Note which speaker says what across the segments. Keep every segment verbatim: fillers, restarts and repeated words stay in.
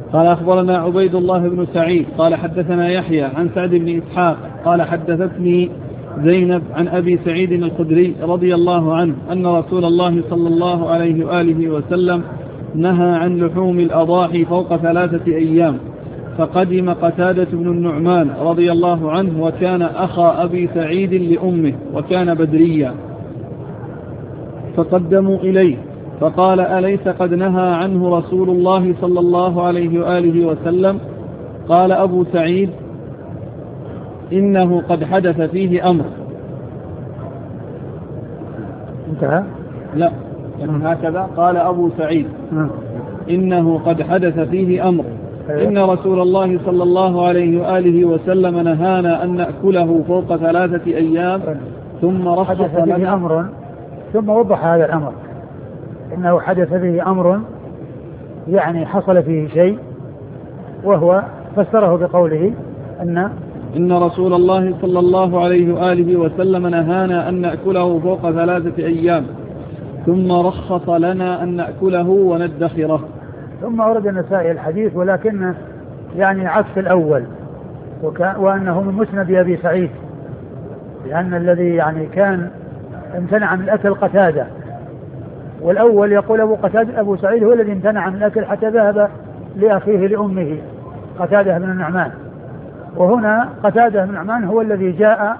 Speaker 1: قال أخبرنا عبيد الله بن سعيد قال حدثنا يحيى عن سعد بن إسحاق قال حدثتني زينب عن أبي سعيد الخدري رضي الله عنه أن رسول الله صلى الله عليه وآله وسلم نهى عن لحوم الأضاحي فوق ثلاثة أيام. فقدم قتادة بن النعمان رضي الله عنه وكان أخا أبي سعيد لأمه وكان بدريا، فقدموا إليه فقال: أليس قد نهى عنه رسول الله صلى الله عليه وآله وسلم؟ قال أبو سعيد: إنه قد حدث فيه أمر.
Speaker 2: انتهى؟
Speaker 1: لا، يعني هكذا قال أبو سعيد: إنه قد حدث فيه أمر، إن رسول الله صلى الله عليه وآله وسلم نهانا أن نأكله فوق ثلاثة أيام ثم رخص لنا
Speaker 2: أمر، ثم وضح هذا الأمر، إنه حدث فيه أمر يعني حصل فيه شيء، وهو فسره بقوله أن
Speaker 1: إن رسول الله صلى الله عليه وآله وسلم نهانا أن نأكله فوق ثلاثة أيام ثم رخص لنا أن نأكله وندخره.
Speaker 2: ثم ورد النسائي الحديث ولكن يعني عكس الأول، وأنه من مسند أبي سعيد، لأن الذي يعني كان امتنع من الأكل قتادة، والأول يقول أبو قتادة أبو سعيد هو الذي امتنع من الأكل حتى ذهب لأخيه لأمه قتادة بن النعمان، وهنا قتادة بن النعمان هو الذي جاء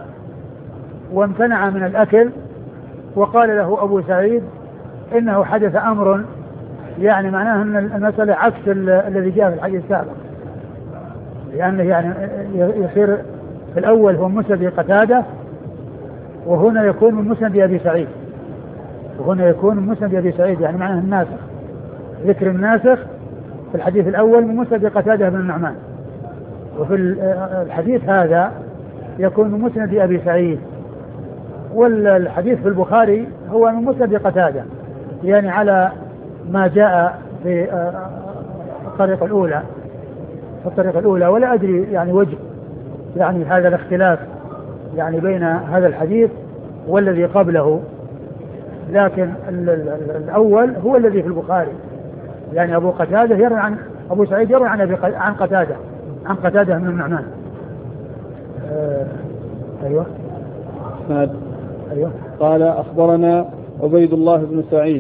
Speaker 2: وامتنع من الأكل، وقال له أبو سعيد إنه حدث أمر، يعني معناه أن المسألة عكس الذي جاء في الحديث السابق، لأنه يعني يصير في الأول هو مسند قتادة، وهنا يكون من مسند أبي سعيد، وهنا يكون من مسند أبي سعيد، يعني معناه الناسخ، ذكر الناسخ في الحديث الأول من مسند قتادة بن النعمان، وفي الحديث هذا يكون من مسند أبي سعيد، والحديث في البخاري هو من مسند قتادة، يعني على ما جاء في الطريقة الأولى في الطريقة الأولى ولا أدري يعني وجه يعني هذا الاختلاف يعني بين هذا الحديث والذي قبله، لكن الأول هو الذي في البخاري، يعني أبو قتادة يروي عن أبو سعيد يروي عن عن قتادة عن قتادة من النعمان. آه أيوة.
Speaker 1: أيوة. قال أخبرنا عبيد الله بن سعيد